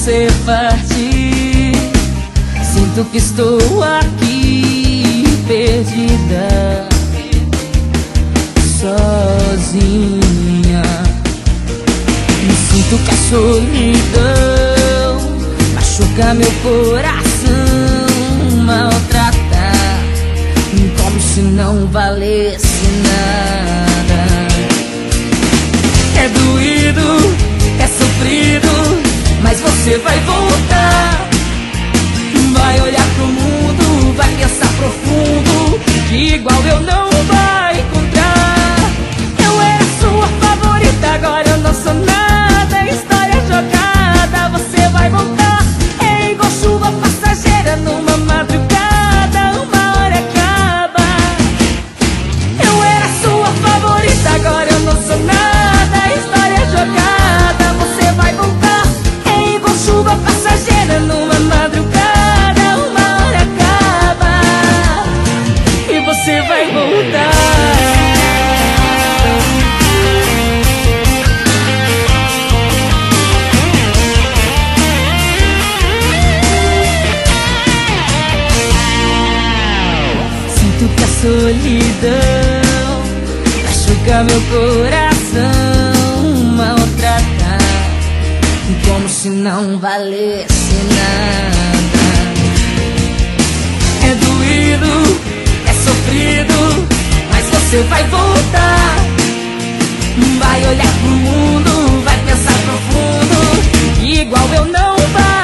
você partir, sinto que estou aqui perdida, sozinha. Me sinto que a solidão machuca meu coração, maltrata, como se não valesse nada. É doído, é sofrido, mas você vai voltar. Vai olhar pro mundo, vai pensar profundo, que igual eu não vai encontrar. Eu era sua favorita, agora eu não sou nada, história jogada, você vai voltar. É igual chuva passageira numa madrugada, uma hora acaba. Eu era sua favorita, agora eu não sou nada, história jogada, você vai voltar. É igual chuva passageira numa madrugada, uma hora acaba e você vai voltar. Sinto que a solidão machuca meu coração, maltrata, como se não valesse nada. É doído, é sofrido, mas você vai voltar. Vai olhar pro mundo, vai pensar profundo, igual eu não vai